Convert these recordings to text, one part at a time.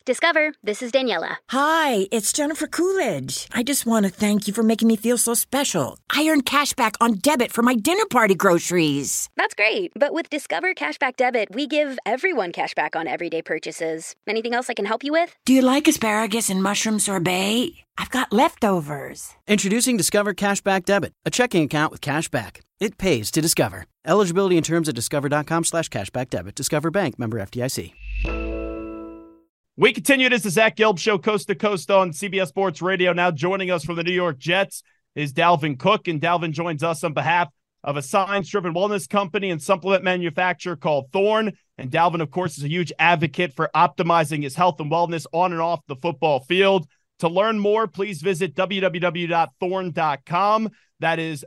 Discover, this is Daniela. Hi, it's Jennifer Coolidge. I just want to thank you for making me feel so special. I earned cash back on debit for my dinner party groceries. That's great, but with Discover Cashback Debit, we give everyone cash back on everyday purchases. Anything else I can help you with? Do you like asparagus and mushroom sorbet? I've got leftovers. Introducing Discover Cashback Debit, a checking account with cash back. It pays to Discover. Eligibility and terms at discover.com/cashback debit. Discover Bank, member FDIC. We continue. This is the Zach Gelb Show, coast to coast on CBS Sports Radio. Now joining us from the New York Jets is Dalvin Cook, and Dalvin joins us on behalf of a science-driven wellness company and supplement manufacturer called Thorne. And Dalvin, of course, is a huge advocate for optimizing his health and wellness on and off the football field. To learn more, please visit www.thorne.com. That is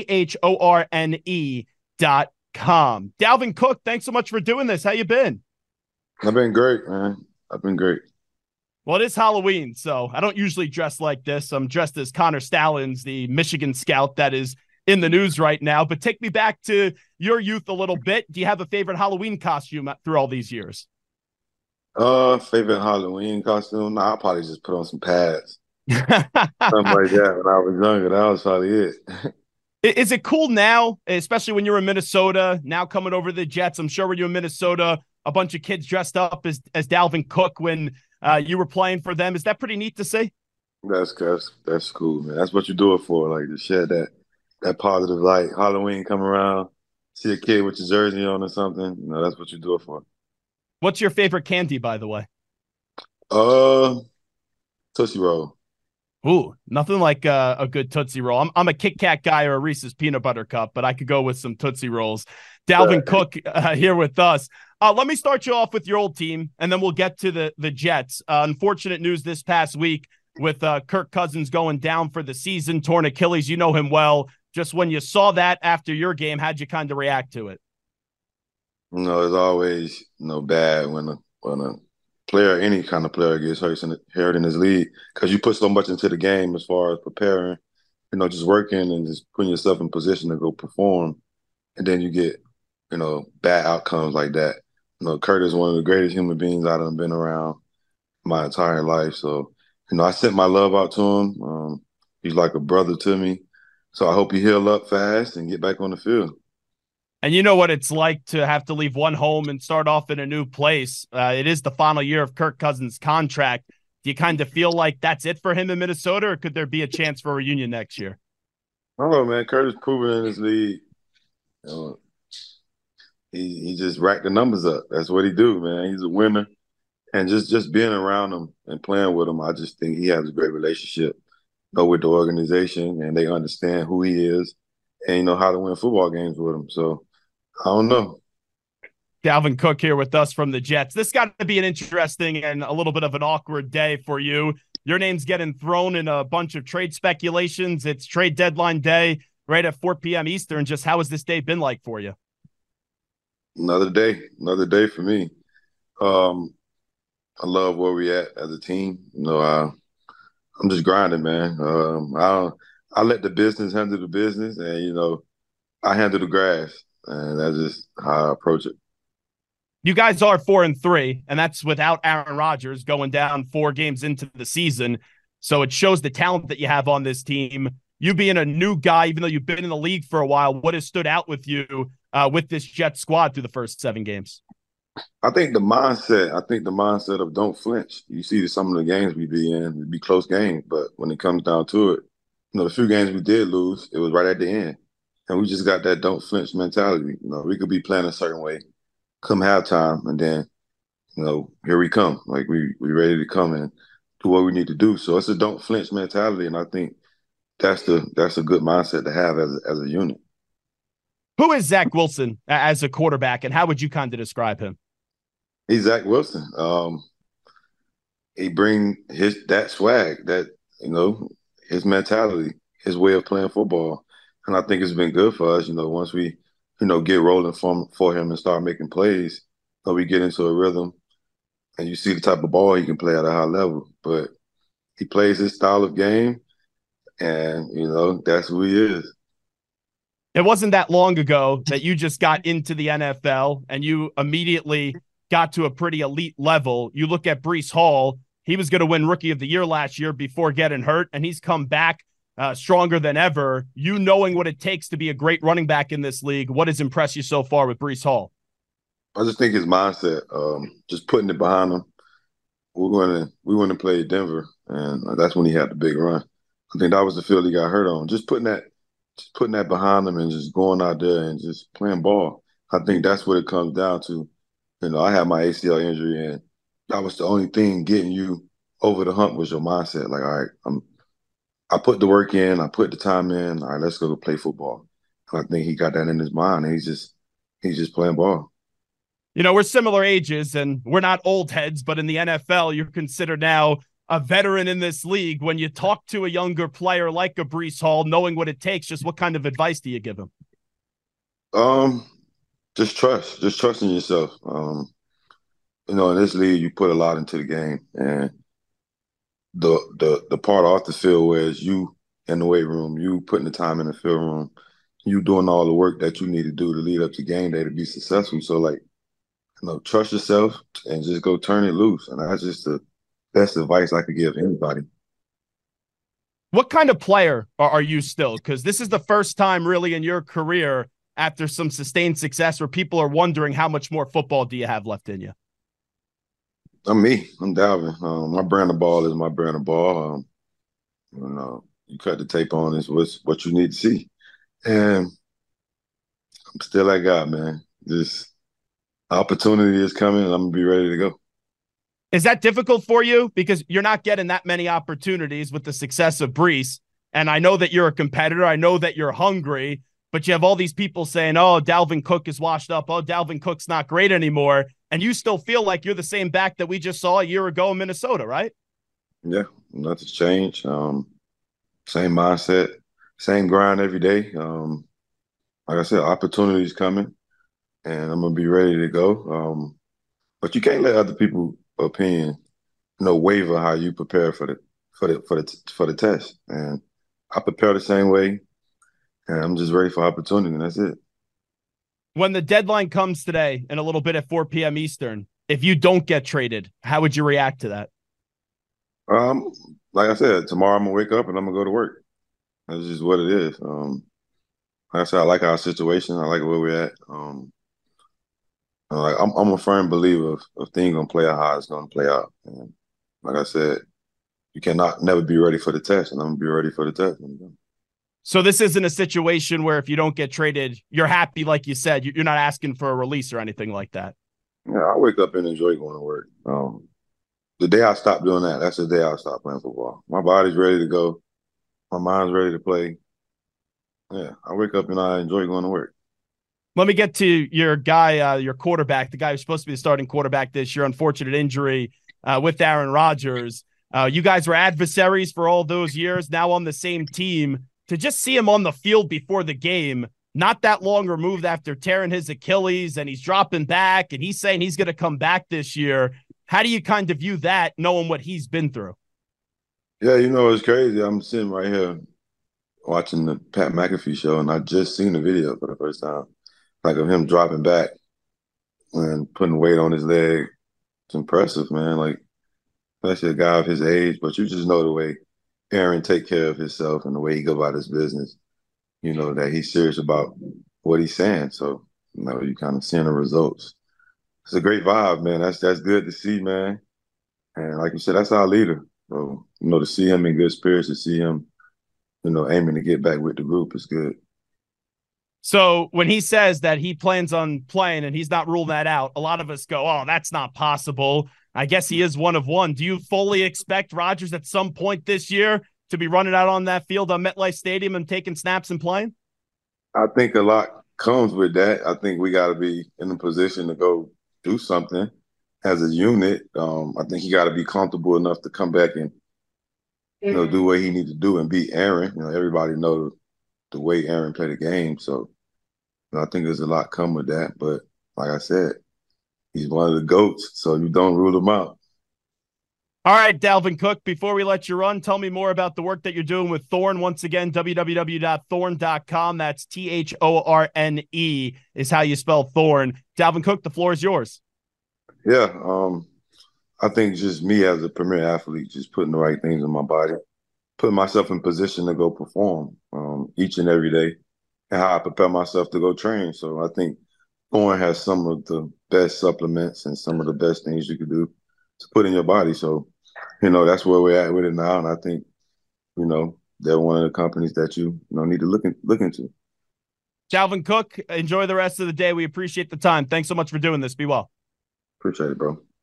THORNE.com. Dalvin Cook, thanks so much for doing this. How you been? I've been great, man. I've been great. Well, it is Halloween, so I don't usually dress like this. I'm dressed as Connor Stallings, the Michigan scout that is in the news right now. But take me back to your youth a little bit. Do you have a favorite Halloween costume through all these years? Favorite Halloween costume? Nah, I'll probably just put on some pads. Something like that when I was younger. That was probably it. Is it cool now, especially when you're in Minnesota, now coming over the Jets? I'm sure when you're in Minnesota, a bunch of kids dressed up as Dalvin Cook when you were playing for them. Is that pretty neat to see? That's cool, man. That's what you do it for, like to shed that positive light. Halloween come around, see a kid with your jersey on or something. You know, that's what you do it for. What's your favorite candy, by the way? Tootsie Roll. Ooh, nothing like a good Tootsie Roll. I'm a Kit Kat guy or a Reese's Peanut Butter Cup, but I could go with some Tootsie Rolls. Dalvin Cook here with us. Let me start you off with your old team, and then we'll get to the Jets. Unfortunate news this past week with Kirk Cousins going down for the season, torn Achilles. You know him well. Just when you saw that after your game, how'd you kind of react to it? You know, it's always bad when a player, any kind of player, gets hurt in this league because you put so much into the game as far as preparing, just working and just putting yourself in position to go perform, and then you get bad outcomes like that. Kurt is one of the greatest human beings I've been around my entire life. So, I sent my love out to him. He's like a brother to me. So I hope he heal up fast and get back on the field. And you know what it's like to have to leave one home and start off in a new place. It is the final year of Kirk Cousins' contract. Do you kind of feel like that's it for him in Minnesota, or could there be a chance for a reunion next year? I don't know, man. Kurt is proven in this league. He just racked the numbers up. That's what he do, man. He's a winner. And just being around him and playing with him, I just think he has a great relationship with the organization, and they understand who he is and how to win football games with him. So, I don't know. Dalvin Cook here with us from the Jets. This got to be an interesting and a little bit of an awkward day for you. Your name's getting thrown in a bunch of trade speculations. It's trade deadline day right at 4 p.m. Eastern. Just how has this day been like for you? Another day for me. I love where we at as a team. I'm just grinding, man. I let the business handle the business, and I handle the grass, and that's just how I approach it. You guys are 4-3, and that's without Aaron Rodgers going down 4 games into the season. So it shows the talent that you have on this team. You being a new guy, even though you've been in the league for a while, what has stood out with you with this Jets squad through the first 7 games? I think the mindset of don't flinch. You see some of the games we be in, it'd be close games, but when it comes down to it, the few games we did lose, it was right at the end. And we just got that don't flinch mentality. We could be playing a certain way come halftime, and then, here we come. Like we ready to come and do what we need to do. So it's a don't flinch mentality, and I think that's a good mindset to have as a unit. Who is Zach Wilson as a quarterback, and how would you kind of describe him? He's Zach Wilson. He bring that swag, that his mentality, his way of playing football, and I think it's been good for us. Once we get rolling for him and start making plays, we get into a rhythm, and you see the type of ball he can play at a high level. But he plays his style of game, and that's who he is. It wasn't that long ago that you just got into the NFL and you immediately got to a pretty elite level. You look at Breece Hall, he was going to win Rookie of the Year last year before getting hurt, and he's come back stronger than ever. You knowing what it takes to be a great running back in this league, what has impressed you so far with Breece Hall? I just think his mindset, just putting it behind him. We went to play Denver, and that's when he had the big run. I think that was the field he got hurt on. Just putting that behind him and just going out there and just playing ball. I think that's what it comes down to. I had my ACL injury, and that was the only thing getting you over the hump was your mindset. Like, all right, I put the work in, I put the time in. All right, let's go play football. And I think he got that in his mind, and he's just playing ball. We're similar ages, and we're not old heads, but in the NFL, you're considered now a veteran in this league. When you talk to a younger player like a Breece Hall, knowing what it takes, just what kind of advice do you give him? Just trusting yourself. In this league, you put a lot into the game, and the part off the field where it's you in the weight room, you putting the time in the field room, you doing all the work that you need to do to lead up to game day to be successful. So, trust yourself and just go turn it loose. And that's just the best advice I could give anybody. What kind of player are you still? Because this is the first time really in your career after some sustained success where people are wondering how much more football do you have left in you? I'm me. I'm Dalvin. My brand of ball is my brand of ball. You cut the tape on is what you need to see. And I'm still that guy, man. This opportunity is coming, and I'm going to be ready to go. Is that difficult for you? Because you're not getting that many opportunities with the success of Breece. And I know that you're a competitor. I know that you're hungry. But you have all these people saying, oh, Dalvin Cook is washed up. Oh, Dalvin Cook's not great anymore. And you still feel like you're the same back that we just saw a year ago in Minnesota, right? Yeah, nothing's changed. Same mindset, same grind every day. Like I said, opportunities coming, and I'm gonna be ready to go. But you can't let other people's opinion, waver how you prepare for the test. And I prepare the same way, and I'm just ready for opportunity, and that's it. When the deadline comes today in a little bit at 4 p.m. Eastern, if you don't get traded, how would you react to that? Like I said, tomorrow I'm gonna wake up and I'm gonna go to work. That's just what it is. Like I said, I like our situation. I like where we're at. I'm a firm believer if things gonna play out how it's gonna play out. And like I said, you cannot never be ready for the test, and I'm gonna be ready for the test. So this isn't a situation where if you don't get traded, you're happy, like you said. You're not asking for a release or anything like that. Yeah, I wake up and enjoy going to work. The day I stop doing that, that's the day I stop playing football. My body's ready to go. My mind's ready to play. Yeah, I wake up and I enjoy going to work. Let me get to your guy, your quarterback, the guy who's supposed to be the starting quarterback this year. Unfortunate injury with Aaron Rodgers. You guys were adversaries for all those years, now on the same team. To just see him on the field before the game, not that long removed after tearing his Achilles, and he's dropping back, and he's saying he's going to come back this year. How do you kind of view that, knowing what he's been through? Yeah, it's crazy. I'm sitting right here watching the Pat McAfee show, and I just seen the video for the first time, like of him dropping back and putting weight on his leg. It's impressive, man. Like, especially a guy of his age, but you just know the way Aaron take care of himself and the way he go about his business, that he's serious about what he's saying. So, you kind of seeing the results. It's a great vibe, man. That's good to see, man. And like you said, that's our leader. So, to see him in good spirits, to see him, aiming to get back with the group is good. So when he says that he plans on playing and he's not ruled that out, a lot of us go, oh, that's not possible. I guess he is one of one. Do you fully expect Rodgers at some point this year to be running out on that field on MetLife Stadium and taking snaps and playing? I think a lot comes with that. I think we got to be in a position to go do something as a unit. I think he got to be comfortable enough to come back and, do what he needs to do and beat Aaron. Everybody knows the way Aaron played the game. So I think there's a lot come with that. But like I said, he's one of the GOATs, so you don't rule him out. All right, Dalvin Cook, before we let you run, tell me more about the work that you're doing with Thorne. Once again, www.thorne.com. That's THORNE is how you spell Thorne. Dalvin Cook, the floor is yours. Yeah, I think just me as a premier athlete, just putting the right things in my body, putting myself in position to go perform each and every day, and how I prepare myself to go train. So I think corn has some of the best supplements and some of the best things you could do to put in your body. So, that's where we're at with it now. And I think, they're one of the companies that you need to look into. Dalvin Cook, enjoy the rest of the day. We appreciate the time. Thanks so much for doing this. Be well. Appreciate it, bro.